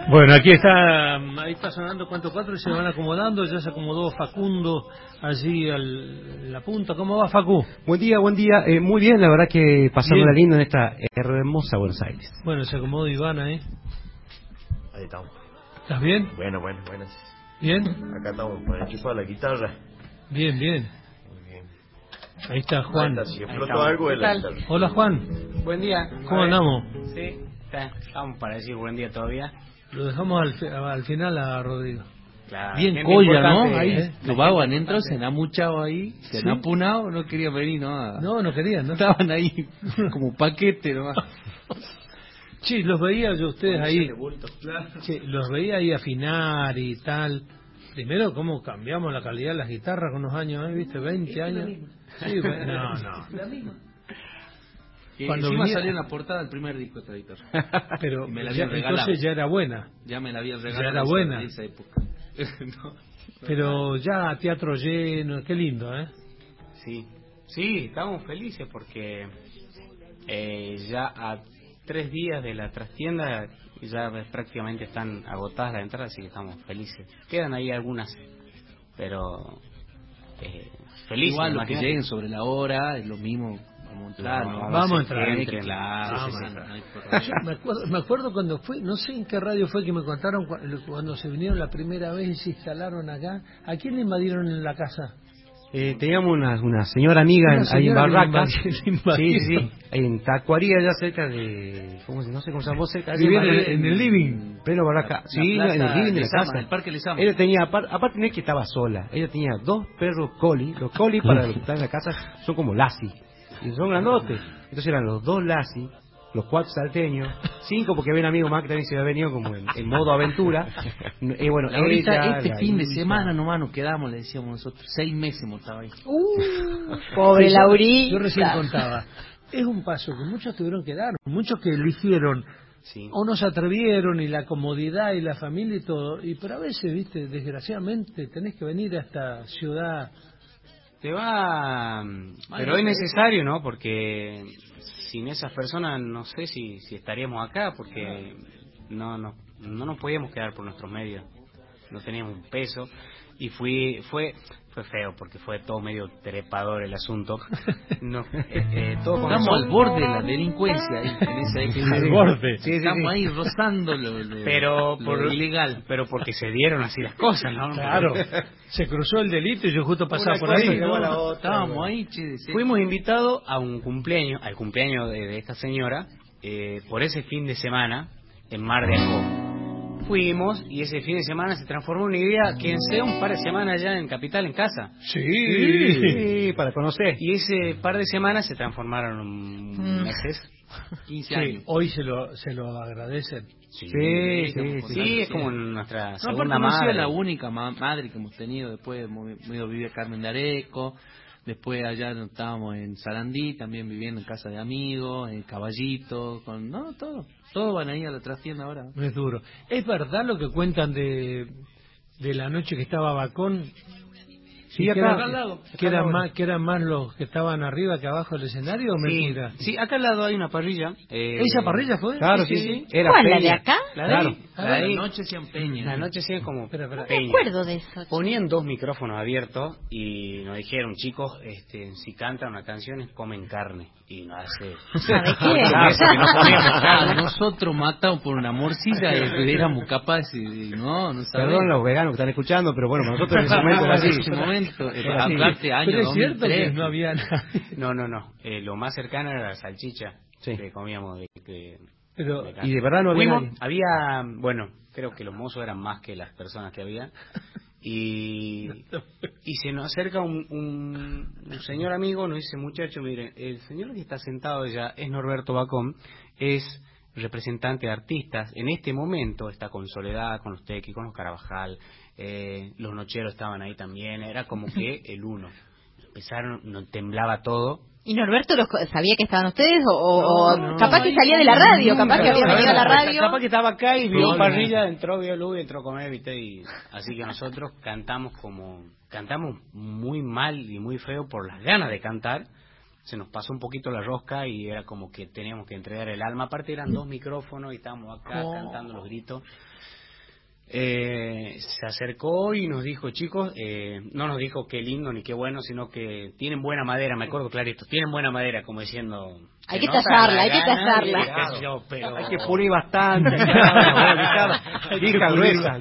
Bueno, aquí está, ahí está sonando Cuento Cuatro y se van acomodando. Ya se acomodó Facundo allí en la punta. ¿Cómo va, Facu? Buen día, buen día. Muy bien, la verdad que pasándola lindo en esta hermosa Buenos Aires. Bueno, se acomodó Iván ahí. Ahí estamos. ¿Estás bien? Bueno, buenas. ¿Bien? Acá estamos con el equipo de la guitarra. Bien. Muy bien. Ahí está Juan. Ahí está, si explotó algo de la guitarra. Hola, Juan. Buen día. ¿Cómo andamos? Sí, estamos para decir buen día todavía. Lo dejamos al final a Rodrigo. Claro. Bien colla, ¿no? Ahí, lo vago entró, se han amuchado ahí, se han apunado, no quería venir, ¿no? No querían, ¿no? Estaban ahí como paquete nomás. Sí, los veía yo ustedes ahí. Sí, los veía ahí afinar y tal. Primero, cómo cambiamos la calidad de las guitarras con unos años, ¿viste? 20 años. Sí, no. La misma. Cuando encima venía... salió en la portada del primer disco esta guitarra. Pero me la habían regalado. Entonces ya era buena. Ya me la habían regalado. Ya era buena. En esa época. No. Pero ya teatro lleno, qué lindo, ¿eh? Sí, estamos felices porque ya a 3 días de la trastienda ya prácticamente están agotadas las entradas, así que estamos felices. Quedan ahí algunas, pero felices. Igual los que lleguen sobre la hora es lo mismo. Vamos a entrar. Claro. Me acuerdo cuando fue, no sé en qué radio fue que me contaron cuando se vinieron la primera vez y se instalaron acá. ¿A quién le invadieron en la casa? Teníamos una señora amiga ahí en Barracas. Sí, en Tacuaría, ya cerca de... no sé cómo se llama, cerca de... Vivía en el living. Pero Barracas, sí, en el living de la casa. El Parque Lezama. Ella tenía, aparte no es que estaba sola, ella tenía 2 perros collie. Los collie para los que están en la casa son como lassie. Y son grandotes. Entonces eran los 2 lassie, los 4 salteños, 5 porque había un amigo más que también se había venido como en modo aventura. Bueno, ahorita fin de semana nomás nos quedamos, le decíamos nosotros, 6 meses hemos estado ahí. Pobre Laurita. Yo recién contaba. Es un paso que muchos tuvieron que dar, muchos que eligieron o no se atrevieron, y la comodidad y la familia y todo. Pero a veces, viste, desgraciadamente tenés que venir a esta ciudad. Pero es necesario, ¿no? Porque sin esas personas no sé si estaríamos acá, porque no nos podíamos quedar por nuestros medios, no teníamos un peso. Y fue feo porque fue todo medio trepador el asunto. Estamos al borde de la delincuencia al borde. Sí, estamos ahí rozando lo ilegal, pero porque se dieron así las cosas, ¿no? Claro. Se cruzó el delito y yo justo pasaba por ahí. Estábamos ahí. Fuimos invitados a un cumpleaños, al cumpleaños de esta señora, por ese fin de semana en Mar de Ajó. Fuimos y ese fin de semana se transformó en una idea, quédense un par de semanas ya en Capital, en casa. Sí, para conocer. Y ese par de semanas se transformaron en meses. 15 años. Hoy se lo agradecen. Sí, es como nuestra segunda madre. La única madre que hemos tenido. Después hemos ido a vivir a Carmen de Areco. Después allá estábamos en Sarandí, también viviendo en casa de amigos, en Caballito, todo van ahí a la trastienda ahora. Es duro. ¿Es verdad lo que cuentan de la noche que estaba Bacón? Sí, acá al lado. ¿Que eran más los que estaban arriba que abajo del escenario o mentira? Sí, acá al lado hay una parrilla. ¿Esa parrilla fue? Claro, sí. Era ¿cuál, la de acá? La noche hacían peña. La noche hacían como peña. No me acuerdo de eso. Ponían 2 micrófonos abiertos y nos dijeron, chicos, si cantan una canción comen carne. Y no hace... ¿Sabe qué? Que no comíamos carne. Nosotros matamos por una morcilla y éramos capaces y no sabemos. Perdón los veganos que están escuchando, pero bueno, nosotros en ese momento era así. En ese momento, hablarte años pero es 2003. Cierto que no había nada. No. Lo más cercano era la salchicha que comíamos de y de verdad no había... Bueno, creo que los mozos eran más que las personas que había. Y se nos acerca un señor amigo, nos dice, muchacho, mire, el señor que está sentado allá es Norberto Bacón, es representante de artistas. En este momento está con Soledad, con los Tequi, con los Carabajal, los Nocheros estaban ahí también, era como que el uno. Empezaron, nos temblaba todo. ¿Y Norberto sabía que estaban ustedes? ¿O capaz que salía de la radio? ¿Capaz que había venido a la radio? Capaz que estaba acá y vio parrilla, vio luz, entró a comer, ¿viste? Y así que nosotros cantamos muy mal y muy feo por las ganas de cantar. Se nos pasó un poquito la rosca y era como que teníamos que entregar el alma. Aparte eran 2 micrófonos y estábamos acá cantando los gritos. se acercó y nos dijo, chicos, no nos dijo qué lindo ni qué bueno, sino que tienen buena madera, me acuerdo clarito, tienen buena madera, como diciendo... Hay que tallarla, hay que tallarla. Hay que pulir bastante. Lija gruesa.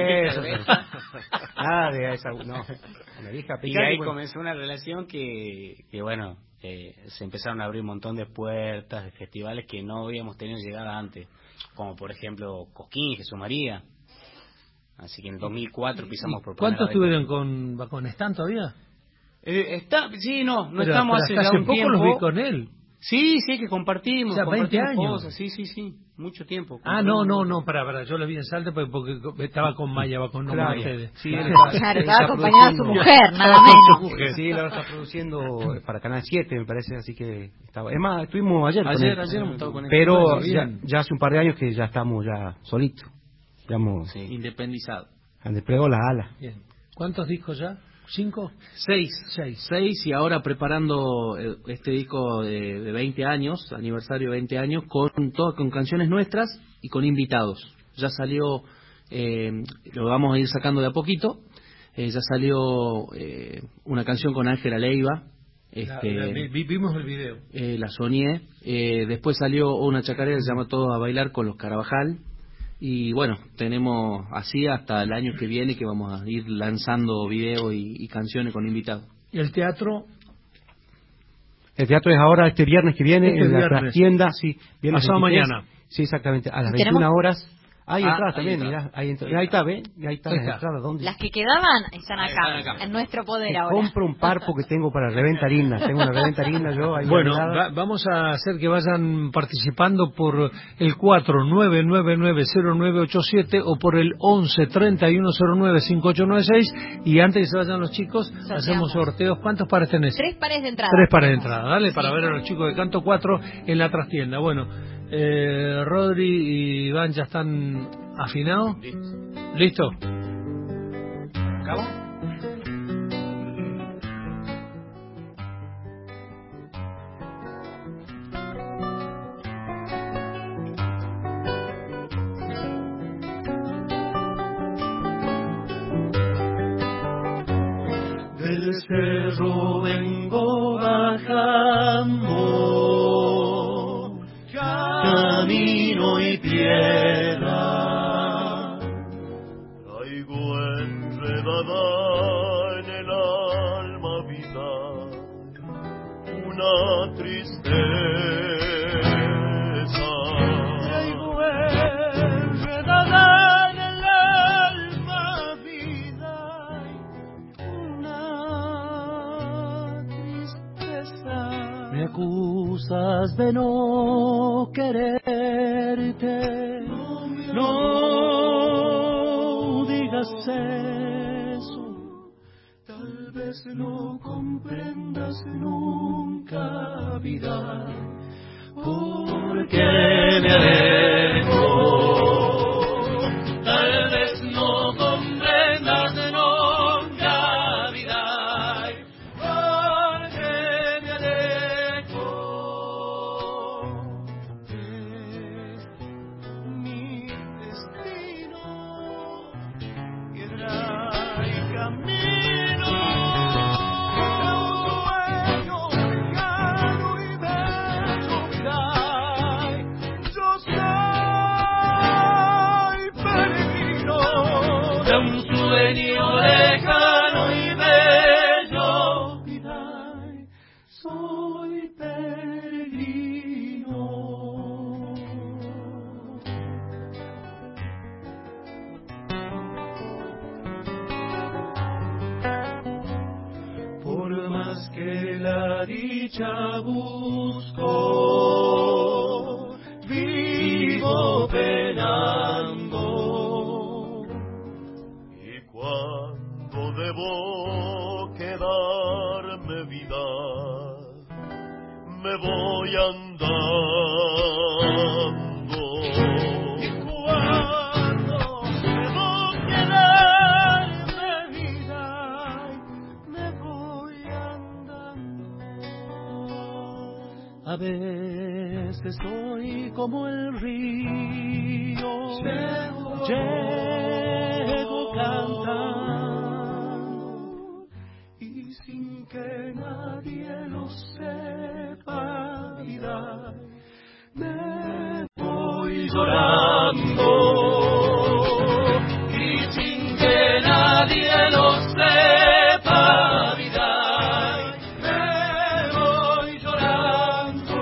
Nada de esa, no. Una lija y ahí comenzó una relación que bueno, se empezaron a abrir un montón de puertas, de festivales que no habíamos tenido llegada antes, como por ejemplo Cosquín, Jesús María. Así que en 2004 pisamos por primera vez. ¿Cuántos estuvieron con Stan todavía? Sí, no pero, estamos pero hace ya un poco tiempo. Los vi con él. Sí, que compartimos. O sea, 20 años. Cosas. Sí, mucho tiempo. No, para, yo lo vi en Salta porque estaba con Maya, va con ustedes. Sí, claro, estaba acompañado a su mujer, nada menos. Sí, la está produciendo para Canal 7, me parece, así que estaba. Es más, estuvimos ayer hemos estado con él. Pero ya hace un par de años que ya estamos ya solitos. Digamos, independizados. Han desplegado la ala. Bien. ¿Cuántos discos ya? ¿5? 6 y ahora preparando este disco de 20 años, aniversario de 20 años, con canciones nuestras y con invitados. Ya salió, lo vamos a ir sacando de a poquito, ya salió una canción con Ángela Leiva. Vimos el video. La soñé. Después salió una chacarera que se llama Todos a Bailar con los Carabajal. Y bueno, tenemos así hasta el año que viene que vamos a ir lanzando videos y canciones con invitados. ¿Y el teatro? El teatro es ahora este viernes que viene en la trastienda, sí, viernes pasado mañana. Sí, exactamente, a las 21 horas. Hay entradas también, mirá, ahí está, ¿ves? Ahí están las entradas, ¿dónde? Las que quedaban están acá, en nuestro poder ahora. Compro un par porque tengo para reventa linda, tengo una reventa linda yo. Ahí bueno, vamos a hacer que vayan participando por el 49990987 o por el 1131095896 y antes que se vayan los chicos, hacemos sorteos. ¿Cuántos pares tenés? 3 pares de entrada. 3 pares de entrada, dale, para ver a los chicos de Canto 4 en la trastienda. Bueno, Rodri y Iván ya están afinados. ¿Listo? ¿Acabo? Del cerro vengo bajando, camino y piedra, traigo enredada en el alma vida una tristeza. Traigo enredada en el alma vida una tristeza. Me acusas de no quererte, no digas eso, tal vez no comprendas nunca, vida, porque me alejo, tal vez no comprendas nunca, vida, porque me alejo. Dicha busco, vivo penando. Y cuando debo quedarme vida, me voy andando. Y cuando debo quedarme vida, me voy andando. A veces soy como el río, llego cantando y sin que nadie lo sepa, vida, me voy llorando y sin que nadie lo sepa, vida, me voy llorando.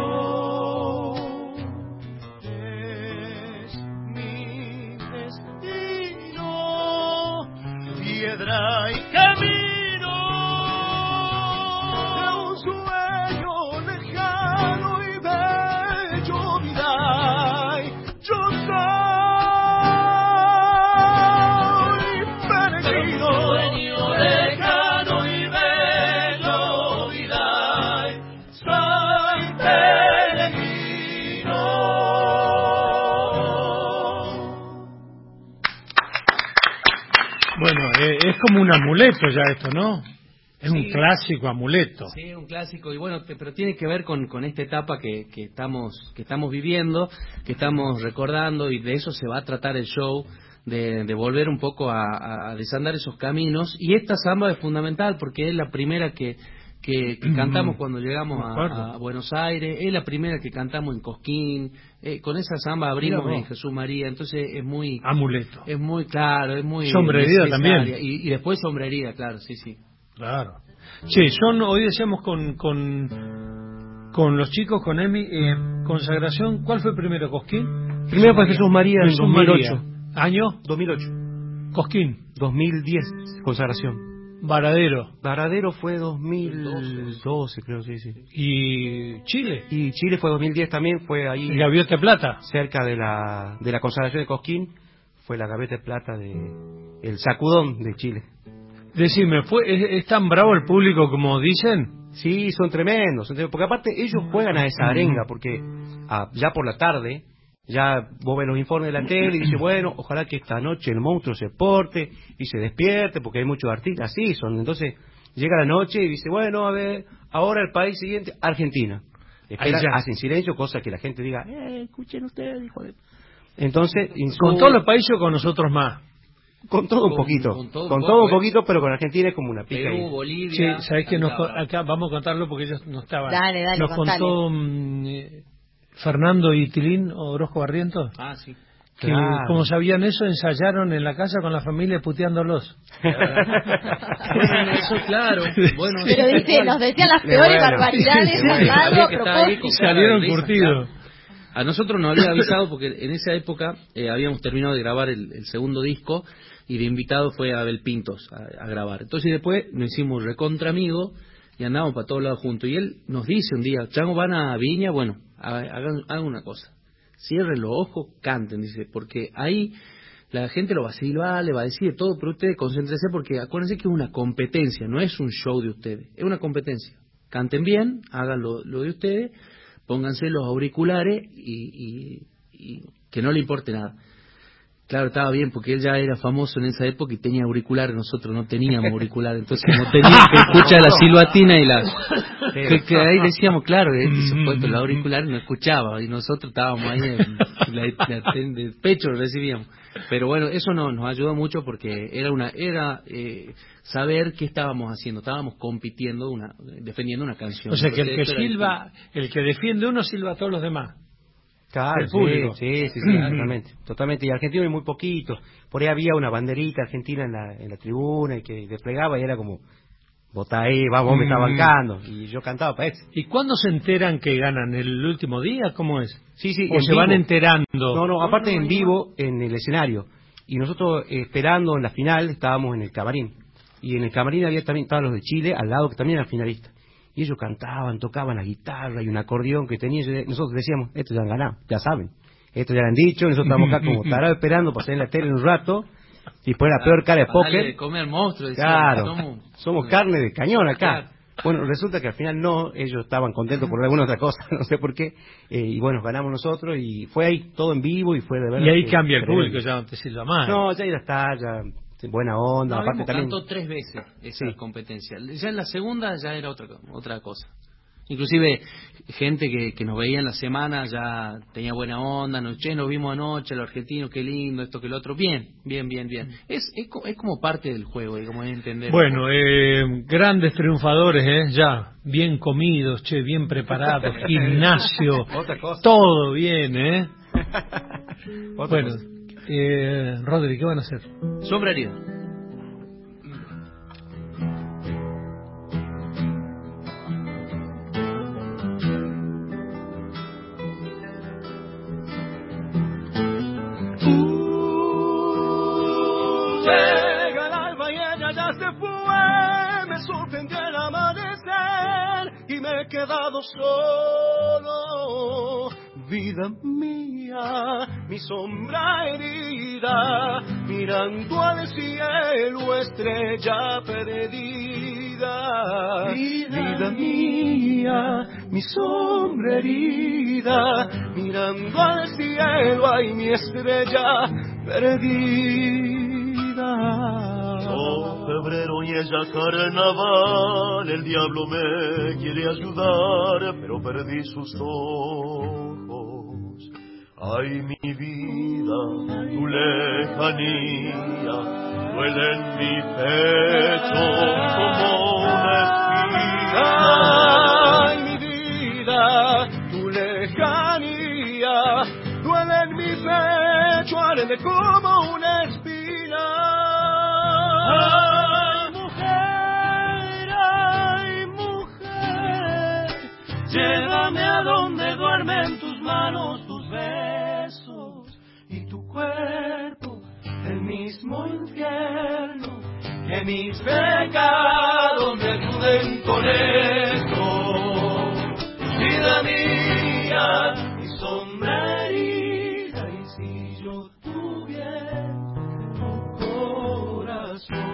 Es mi destino, piedra y camino de un sueño lejano y bello, vida, yo soy peregrino, sueño lejano y bello, vida, soy peregrino. Bueno, es como un amuleto ya esto, ¿no? Es un clásico amuleto. Sí, un clásico, y bueno, pero tiene que ver con esta etapa que estamos viviendo, que estamos recordando, y de eso se va a tratar el show, de volver un poco a desandar esos caminos. Y esta samba es fundamental porque es la primera que cantamos cuando llegamos a Buenos Aires, es la primera que cantamos en Cosquín, con esa samba abrimos en Jesús María, entonces es muy... Amuleto. Es muy claro, es muy... Sombrería también. Y después sombrería, claro, sí. Claro. Sí, hoy decíamos con los chicos, con Emi, consagración, ¿cuál fue primero, Cosquín? Primero fue Jesús María en 2008. ¿Año? 2008. Cosquín. 2010, consagración. Varadero fue 2012, creo, sí. ¿Y Chile? Y Chile fue 2010 también, fue ahí... ¿Y Gaviota de Plata? Cerca de la consagración de Cosquín, fue la Gaviota de Plata el sacudón de Chile. Decime, ¿es tan bravo el público como dicen? Sí, son tremendos, porque aparte ellos juegan a esa arenga, porque ya por la tarde, ya vos ves los informes de la tele y dices, bueno, ojalá que esta noche el monstruo se porte y se despierte, porque hay muchos artistas, así son. Entonces llega la noche y dice, bueno, a ver, ahora el país siguiente, Argentina. Hacen silencio, cosa que la gente diga, escuchen ustedes, hijo de... Entonces, ¿con todos los países o con nosotros más? Con todo un poquito, con todo un poquito, pero con Argentina es como una pica. Perú, Bolivia. Sí, sabés que acá vamos a contarlo porque ellos no estaban. Dale, nos contó Fernando y Tilín Orozco Barrientos. Sí. Que como sabían eso, ensayaron en la casa con la familia puteándolos. Eso, claro. Bueno, pero dice, nos decían las peores barbaridades, algo a propósito. Salieron curtidos. A nosotros nos había avisado porque en esa época habíamos terminado de grabar el segundo disco y de invitado fue Abel Pintos a grabar. Entonces después nos hicimos recontra amigos y andábamos para todos lados juntos. Y él nos dice un día, Chango, van a Viña, bueno, hagan una cosa, cierren los ojos, canten, dice, porque ahí la gente lo va a silbar, le va a decir de todo, pero ustedes concéntrense porque acuérdense que es una competencia, no es un show de ustedes, es una competencia. Canten bien, hagan lo de ustedes, pónganse los auriculares y que no le importe nada. Claro, estaba bien, porque él ya era famoso en esa época y tenía auriculares, nosotros no teníamos auriculares, entonces como teníamos que escuchar la silbatina y que ahí decíamos, claro, supuesto, los auriculares no escuchaba, y nosotros estábamos ahí de pecho recibíamos. Pero bueno, eso nos ayudó mucho porque era saber qué estábamos haciendo, estábamos compitiendo, defendiendo una canción. O sea que el que silba, el que defiende uno silba a todos los demás. Claro, el público. Sí, totalmente. Y argentino hay muy poquito. Por ahí había una banderita argentina en la tribuna y que desplegaba y era como, votá ahí, vamos, me está bancando. Y yo cantaba para eso. ¿Y cuándo se enteran que ganan? ¿El último día? ¿Cómo es? Sí, ¿O se van enterando? No, aparte en vivo, en el escenario. Y nosotros esperando en la final estábamos en el camarín. Y en el camarín estaban los de Chile al lado, que también eran finalistas. Y ellos cantaban, tocaban la guitarra y un acordeón que tenían. Nosotros decíamos, esto ya han ganado, ya saben. Esto ya lo han dicho, nosotros estamos acá como tarados esperando para salir en la tele en un rato. Y después la peor cara de póker. De comer monstruos. Claro, somos carne de cañón acá. Claro. Bueno, resulta que al final no, ellos estaban contentos por alguna otra cosa, no sé por qué. Y bueno, ganamos nosotros y fue ahí todo en vivo y fue de verdad. Y ahí cambia el público, ya no te silba más. No, ya está, ya... buena onda, aparte también cantó 3 veces esa competencia. Ya en la segunda ya era otra cosa. Inclusive gente que nos veía en la semana ya tenía buena onda, nos vimos anoche, los argentinos, qué lindo, esto que lo otro, bien. Es como parte del juego, digamos, es entender. Bueno, grandes triunfadores, ya, bien comidos, bien preparados, gimnasio, todo bien, Bueno, Rodri, ¿qué van a hacer? Sombrería. Llega el alba y ella ya se fue, me sorprendió el amanecer y me he quedado solo. Vida mía, mi sombra herida, mirando al cielo, estrella perdida. Vida mía, mi sombra herida, mirando al cielo, ay, mi estrella perdida. Yo febrero y ella carnaval, el diablo me quiere ayudar, pero perdí sus ojos. Ay, mi vida, tu lejanía duele en mi pecho como una espina. Ay, mi vida, tu lejanía duele en mi pecho, arde como una espina. Ay, mujer, llévame a donde duermen tus manos, tus besos y tu cuerpo, el mismo infierno, que mis pecados me ayuden con esto. Vida mía, mi sombra herida, y si yo tuviera tu corazón.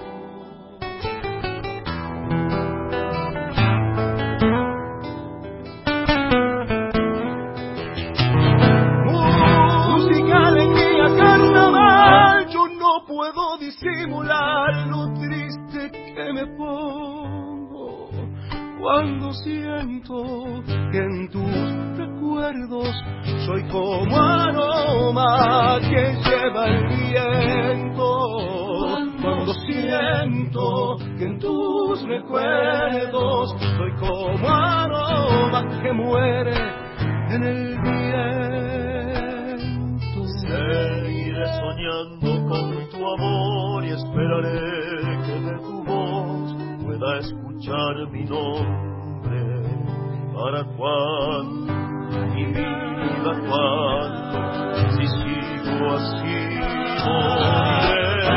Música, alegría, carnaval, yo no puedo disimular lo triste que me pongo cuando siento que en tus recuerdos soy como aroma que lleva el viento. Cuando siento que en tus recuerdos soy como aroma que muere en el viento. Seguiré soñando con tu amor y esperaré que de tu voz pueda escuchar mi nombre. ¿Para cuándo, mi vida, cuándo? Si sigo así, moriré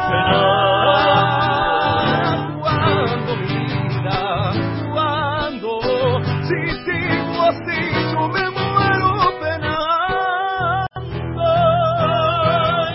penando. ¿Cuándo, mi vida? ¿Cuándo? Si sigo así, yo me muero penando. Ay,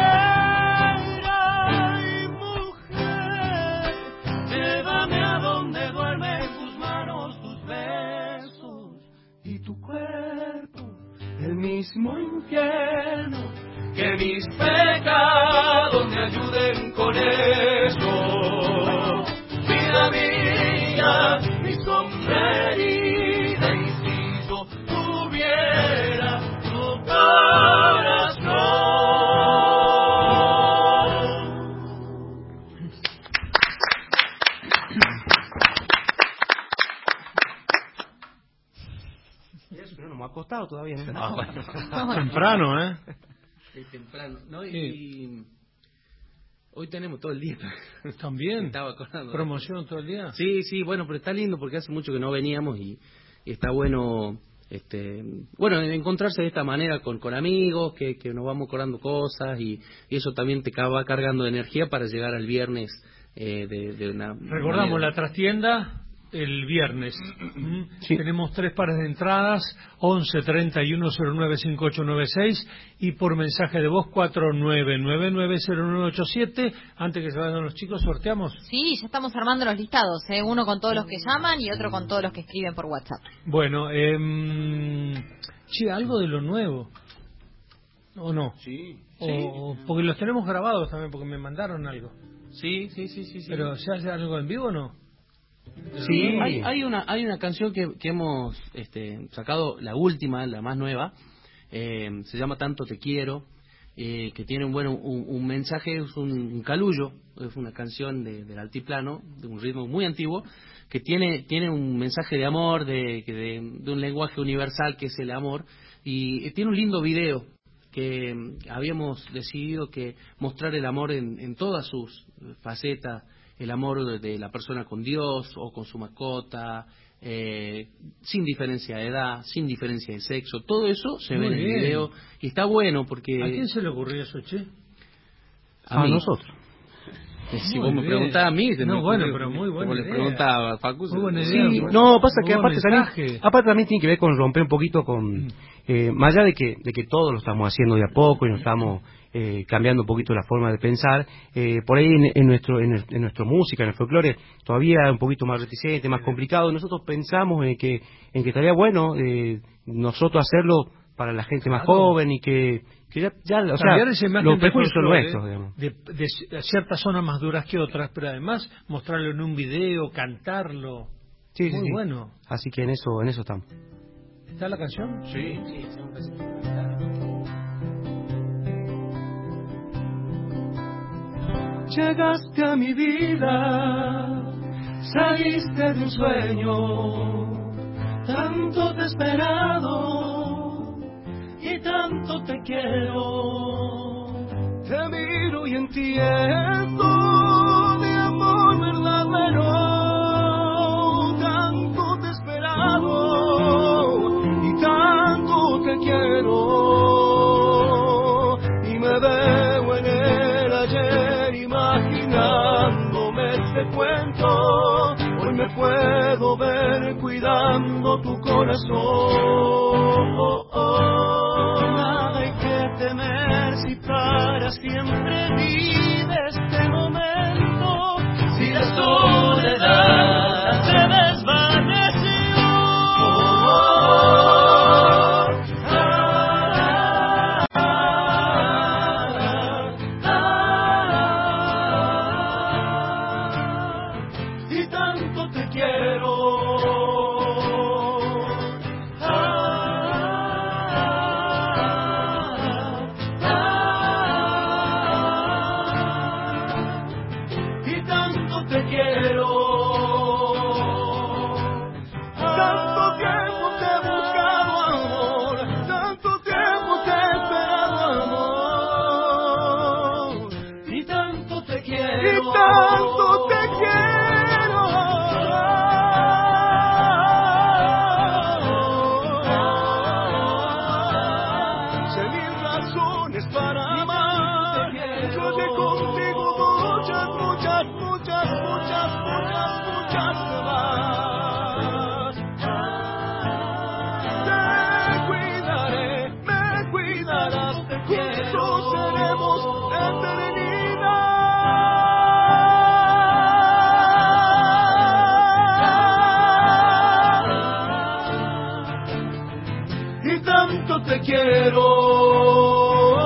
mujer, llévame a donde duermen tus manos, tus besos y tu cuerpo, el mismo infierno, que mis pecados me ayuden con eso. Vida mía, mi sombra herida, y si yo tuviera tu corazón. Eso no me ha costado todavía, ¿no? Temprano, Temprano, ¿no? Y hoy tenemos todo el día. También. Estaba acordando. ¿Promoción todo el día? Sí, bueno, pero está lindo porque hace mucho que no veníamos y está bueno, encontrarse de esta manera con amigos, que nos vamos acordando cosas y eso también te va cargando de energía para llegar al viernes de una Recordamos manera. la trastienda el viernes. Sí. Tenemos 3 pares de entradas, 11 31 09 5896 y por mensaje de voz 49990987. Antes que se vayan los chicos, sorteamos. Sí, ya estamos armando los listados, uno con todos los que llaman y otro con todos los que escriben por WhatsApp. Bueno, algo de lo nuevo, ¿o no? Sí. Porque los tenemos grabados también, porque me mandaron algo. Sí. Pero ¿se hace algo en vivo o no? Sí, hay una canción que hemos sacado, la última, la más nueva, se llama Tanto Te Quiero, que tiene un mensaje, es un calullo, es una canción del altiplano, de un ritmo muy antiguo, que tiene un mensaje de amor, de un lenguaje universal que es el amor, y tiene un lindo video que habíamos decidido que mostrar el amor en todas sus facetas, el amor de la persona con Dios o con su mascota, sin diferencia de edad, sin diferencia de sexo, todo eso se ve en el video y está bueno porque... ¿A quién se le ocurrió eso, che? A nosotros. Si vos me preguntás a mí, no, bueno, pero muy buena idea. Como le preguntaba a Facu. Muy buena idea. Sí, no, pasa que aparte también tiene que ver con romper un poquito con... más allá de que todos lo estamos haciendo de a poco y nos estamos cambiando un poquito la forma de pensar, por ahí en nuestra música, en el folclore, todavía un poquito más reticente, más complicado. Nosotros pensamos en que estaría bueno nosotros hacerlo para la gente más joven y que ya o sea, los prejuicios son nuestros, digamos. De ciertas zonas más duras que otras, pero además mostrarlo en un video, cantarlo. Sí, muy sí. bueno. Así que en eso estamos. ¿Está la canción? Sí. Llegaste a mi vida, saliste de un sueño, tanto te he esperado y tanto te quiero. Te miro y entiendo de amor verdadero, tanto te he esperado y tanto te quiero. Y me veo en el ayer imaginándome este cuento. Hoy me puedo ver cuidando tu corazón. Nada hay que temer si para siempre vive este momento. Si la soledad se desvaneció. Y tanto te quiero. Y tanto te quiero. Tanto tiempo te he buscado amor, tanto tiempo te he esperado amor. Y tanto te quiero. Y tanto te quiero. Sé mil razones para amar. Yo de contigo muchas, muchas, muchas, muchas, muchas, muchas más. Te cuidaré, me cuidarás, juntos seremos eternidad. Y tanto te quiero.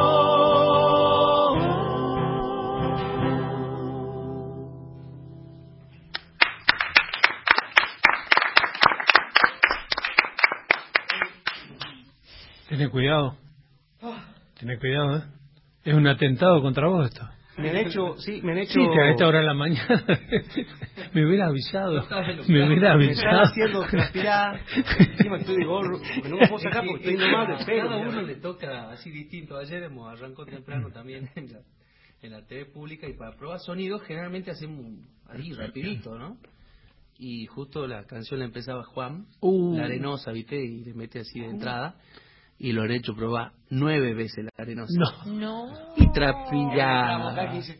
Ten cuidado. Ten cuidado, ¿eh? Es un atentado contra vos esto. Me han hecho... Sí, a esta hora de la mañana. Me hubiera avisado. Me hubiera Me están avisado. haciendo transpirar. Encima estoy de gorro, porque no me puedo sacar porque estoy nomás de pelo. Cada uno le toca así distinto. Ayer arrancó temprano también en la TV pública y para probar sonidos generalmente hacemos ahí rapidito, ¿no? Y justo la canción la empezaba Juan, La Arenosa, ¿viste? Y le mete así de entrada. Y lo han hecho probar 9 veces La Arenosa. No. Y trapillaba.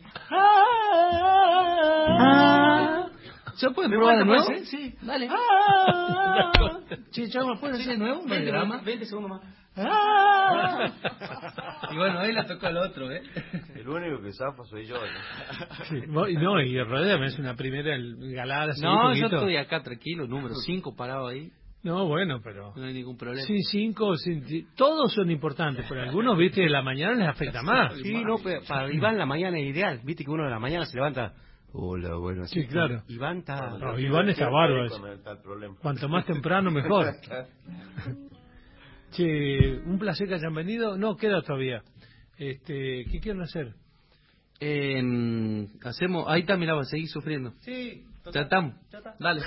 ¿Se puede probar de nuevo? Sí. Dale. Che, Chama, ¿puedes hacer de nuevo? Un drama. 20 segundos más. Y bueno, ahí la toca al otro, ¿eh? El único que zafa soy yo, ¿no? Sí, no, y Rodríguez es una primera galada. así un No, yo poquito. estoy acá tranquilo, número 5 parado ahí. No, bueno, pero... No hay ningún problema. Sí, 5, todos son importantes, pero algunos, viste, de la mañana les afecta más. Sí, no, pero para Iván la mañana es ideal. Viste que uno de la mañana se levanta Hola, bueno, Sí, claro. Iván está... No, Iván está bárbaro. Cuanto más temprano, mejor. Che, un placer que hayan venido. No, queda todavía. ¿Qué quieren hacer? Hacemos... Ahí está, mirá, seguís sufriendo. Sí. Tratamos. Dale.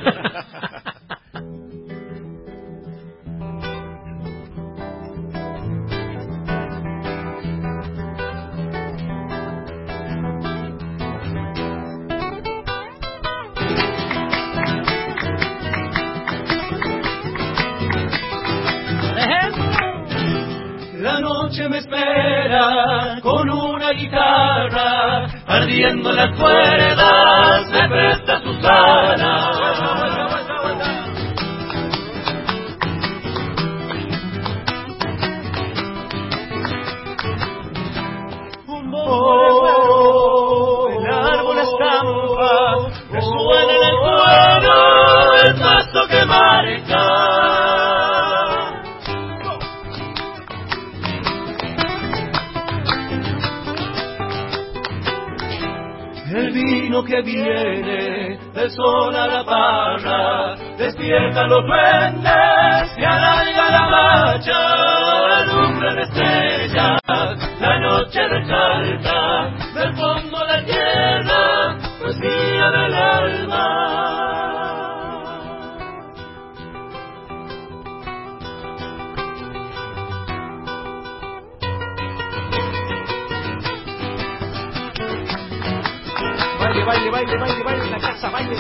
La noche me espera con una guitarra, ardiendo las cuerdas, me presta sus alas. Un bombo, el árbol estampa, resuena en el cuero el paso que marca. El vino que viene del sol a la parra despierta los duendes y alarga la marcha, alumbra de estrellas, la noche resalta del fondo de la tierra, poesía del alma. Baile en la casa, baile.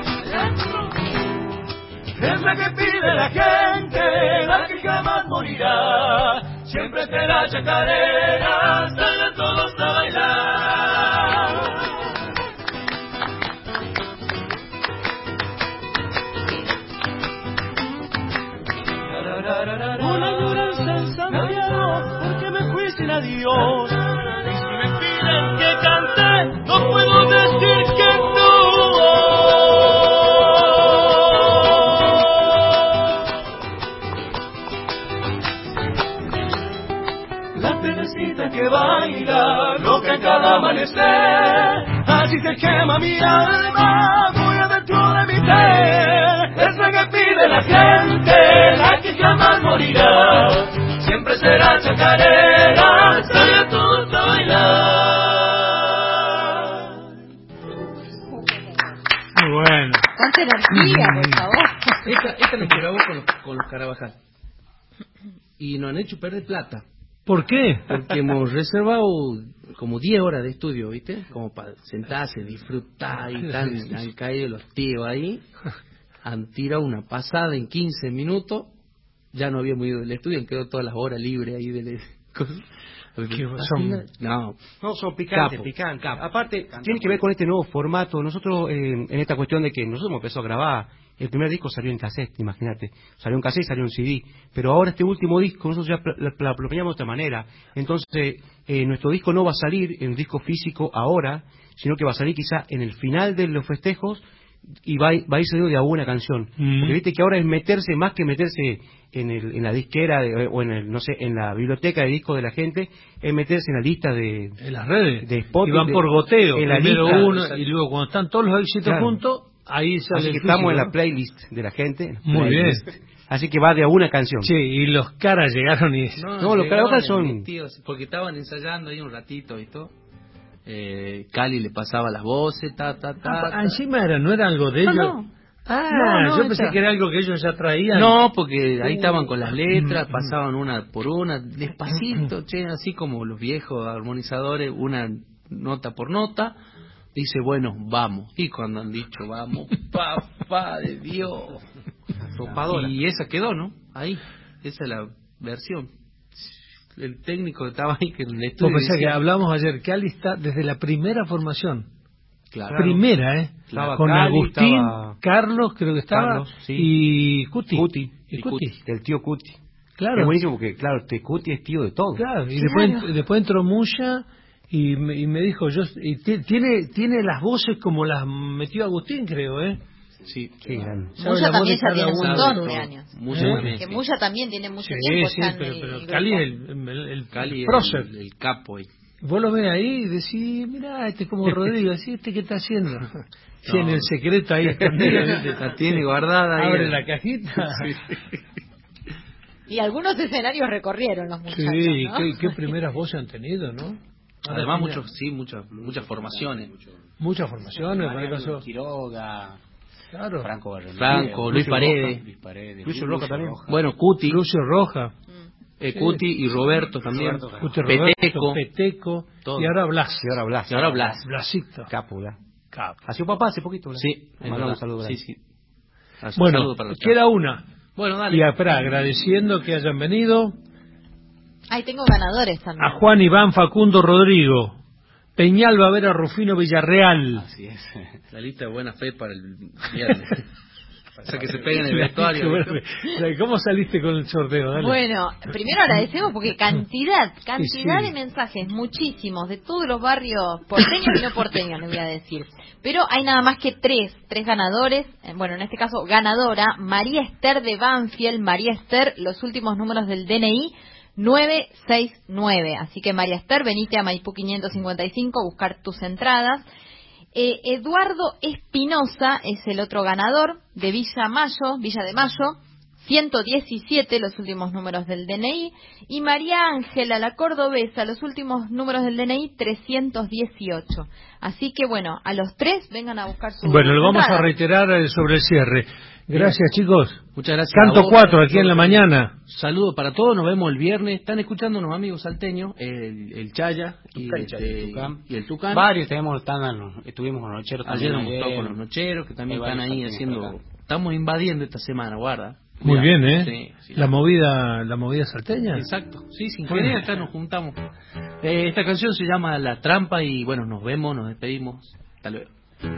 Es la que pide la gente, la que jamás morirá. Siempre será chacarera, salgan todos a bailar. Una añoranza en Santiago, porque me fui sin adiós. Y si me piden que cante, no puedo decir que no. La pedacita que baila, loca en cada amanecer, así se quema mi alma, muy adentro de mi ser. Es la que pide la gente, la que jamás morirá. Siempre será chacarera, salga todos a bailar. Muy bueno. Cuánta energía, por favor. Esta nos grabó con los Carabajal. Y nos han hecho perder plata. ¿Por qué? Porque hemos reservado como 10 horas de estudio, ¿viste? Como para sentarse, disfrutar y tal. Han caído los tíos ahí. Han tirado una pasada en 15 minutos. Ya no habíamos ido del estudio, han quedado todas las horas libres ahí del... No, son picantes, picantes. Aparte, tiene que ver con este nuevo formato. Nosotros, en esta cuestión de que nosotros hemos empezado a grabar, el primer disco salió en cassette, imagínate. Salió en cassette, salió en CD. Pero ahora este último disco, nosotros ya lo planeamos de otra manera. Entonces, nuestro disco no va a salir en un disco físico ahora, sino que va a salir quizá en el final de los festejos, y va a ir saliendo de a una canción. Porque viste que ahora es meterse, más que meterse en la disquera o en la biblioteca de discos de la gente, es meterse en la lista de en las redes de Spotify, y van por goteo, en la primero lista, uno y luego cuando están todos los éxitos juntos, ahí sale. Así que estamos en la playlist de la gente. Muy bien. Así que va de a una canción. Sí, y los caras llegaron y... No, los caras son... Porque estaban ensayando ahí un ratito y todo. Cali le pasaba las voces, encima no era algo de ellos. No. Yo pensé que era algo que ellos ya traían. No, porque ahí estaban con las letras, pasaban una por una, despacito, así como los viejos armonizadores, una nota por nota. Dice, bueno, vamos. Y cuando han dicho, vamos, papá de Dios. Y esa quedó, ¿no? Ahí, esa es la versión. El técnico estaba ahí que en el estudio. Porque que hablamos ayer, Cali está desde la primera formación. Claro. Primera, con Cali, Agustín, Carlos, creo que estaba, Carlos, sí. Y Cuti. Y Cuti. El tío Cuti. Claro. Es buenísimo porque, claro, Cuti es tío de todo. Claro, y después entró Muya y me dijo, tiene las voces como las metió Agustín, creo, Sí, Muya también ya tiene un montón de años. Que Muya también tiene mucho tiempo. Sí, pero Cali es el Cali prócer. el capo. Vos lo ves ahí y decís, mirá, este es como Rodrigo, ¿sí? ¿Este qué está haciendo? Sí, en el secreto ahí escondido, la tiene guardada ahí. Abre la cajita. Y algunos escenarios recorrieron los muchachos, Sí, ¿no? qué primeras voces han tenido, ¿no? Además, muchas formaciones. Muchas formaciones, Quiroga, claro. Franco, Luis Paredes, Lucio Roja también. Bueno, Cuti, Lucio Roja. Cuti y Roberto también. Cuti, Roberto, Peteco, todo. y ahora Blas. Y ahora Blas. Blasito. Cápula. Capo. Ha sido papá hace poquito, ¿verdad? Sí, Un saludo. sí. Bueno, queda una. Bueno, dale. Y espera, agradeciendo que hayan venido. Ahí tengo ganadores también. A Juan Iván Facundo Rodrigo. Peñal va a ver a Rufino Villarreal. Así es. La lista de buena fe para el viernes. O sea, que se peguen en el vestuario. ¿Cómo saliste con el sorteo? Dale. Bueno, primero agradecemos porque cantidad Sí. de mensajes, muchísimos, de todos los barrios porteños y no porteños, les voy a decir. Pero hay nada más que tres ganadores. Bueno, en este caso, ganadora, María Esther de Banfield. María Esther, los últimos números del DNI, 969. Así que María Esther, venite a Maipú 555 a buscar tus entradas. Eduardo Espinosa es el otro ganador, de Villa de Mayo, 117, los últimos números del DNI. Y María Ángela, la cordobesa, los últimos números del DNI, 318. Así que bueno, a los tres vengan a buscar su Bueno, lo vamos entrada. a reiterar sobre el cierre. Gracias, chicos. Muchas gracias. Canto 4 aquí en la mañana. Saludos para todos, nos vemos el viernes. Están escuchando unos amigos salteños, el Chaya y el Tucán. Varios estuvimos con los nocheros Ayer también. nos tocó con los nocheros, que también Hay están ahí varios haciendo... Estamos invadiendo esta semana, guarda. Muy Cuidado. bien, ¿eh? Sí. La movida salteña. Exacto, sí, sin querer acá nos juntamos. Esta canción se llama La Trampa y bueno, nos vemos, nos despedimos. Hasta luego.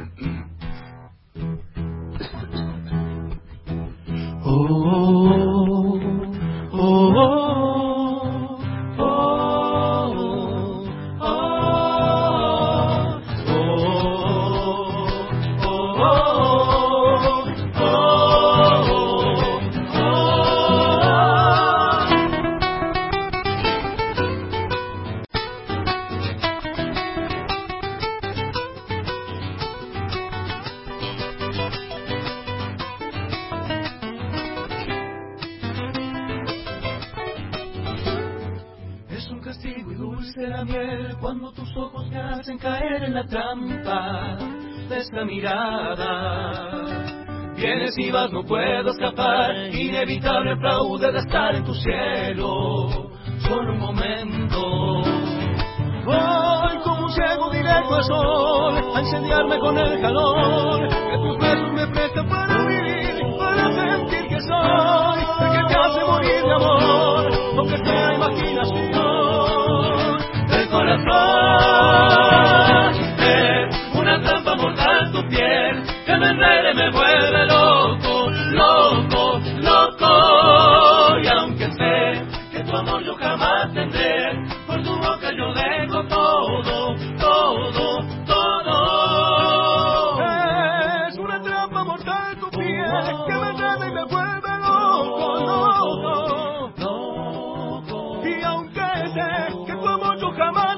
Cuando tus ojos me hacen caer en la trampa de esta mirada, vienes y vas, no puedo escapar, inevitable fraude de estar en tu cielo, solo un momento. Voy como un ciego directo al sol, a incendiarme con el calor que tus besos me prestan para vivir, para sentir que soy el que te hace morir de amor, aunque sea imaginación. Corazón es una trampa mortal tu piel que me enrede, me vuelve loco, loco, loco. Y aunque sé que tu amor yo jamás tendré, por tu boca yo dejo todo, todo, todo. Es una trampa mortal tu piel que me enrede y me vuelve loco, loco, loco. Y aunque sé que tu amor yo jamás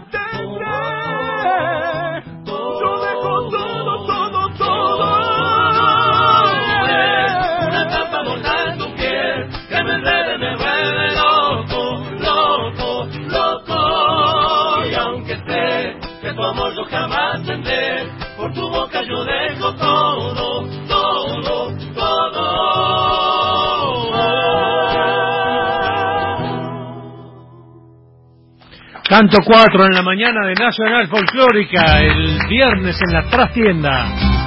yo jamás tendré, por tu boca yo dejo todo, todo, todo. Canto 4 en la mañana de Nacional Folclórica, el viernes en la trastienda.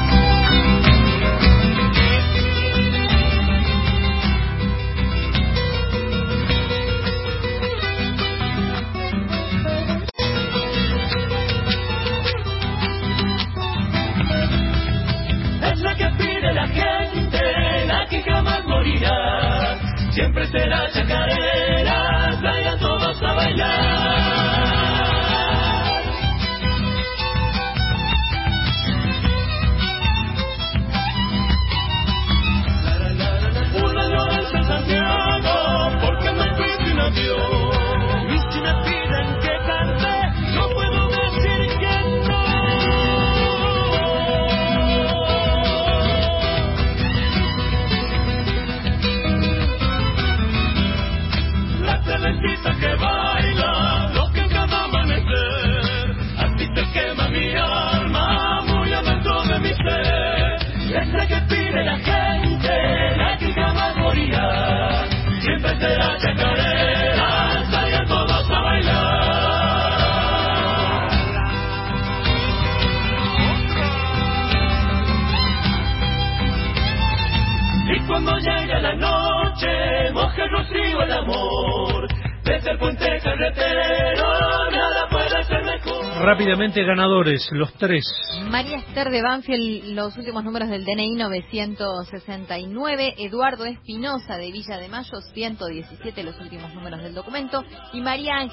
Siempre será chacarera, traigan todos a bailar. Una añoranza en Santiago, porque me fui sin adiós. Y si me piden que cante, no puedo esa que pide la gente, la que jamás morirá. Siempre será chacarera, salgan todos a bailar. Y cuando llega la noche, moja el rocío el amor. Desde el puente carretero, nada puede ser mejor. Rápidamente, ganadores, los tres. María Esther de Banfield, los últimos números del DNI 969. Eduardo Espinosa de Villa de Mayo, 117, los últimos números del documento. Y María